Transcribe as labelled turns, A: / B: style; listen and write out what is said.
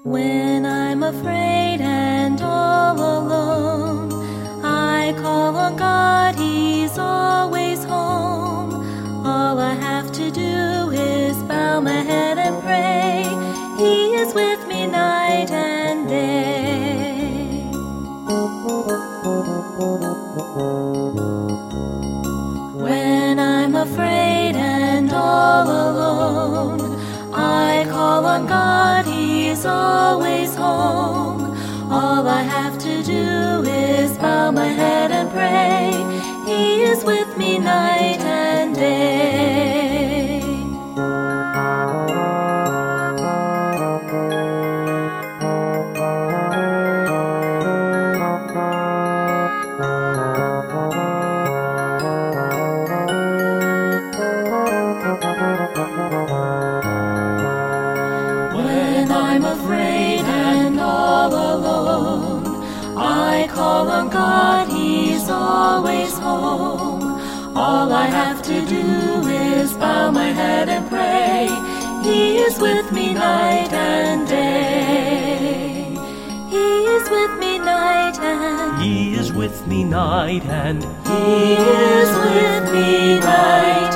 A: When I'm afraid and all alone, I call on God, He's always home. All I have to do is bow my head and pray. He is with me night and day. When I'm afraid and all alone, I call on God, He's always home. All I have to do is bow my head and pray. He is with me night and day. When I'm afraid and all alone, I call on God, He's always home. All I have to do is bow my head and pray. He is with me night and day. He is with me night and
B: He is with me night and
A: He is with me night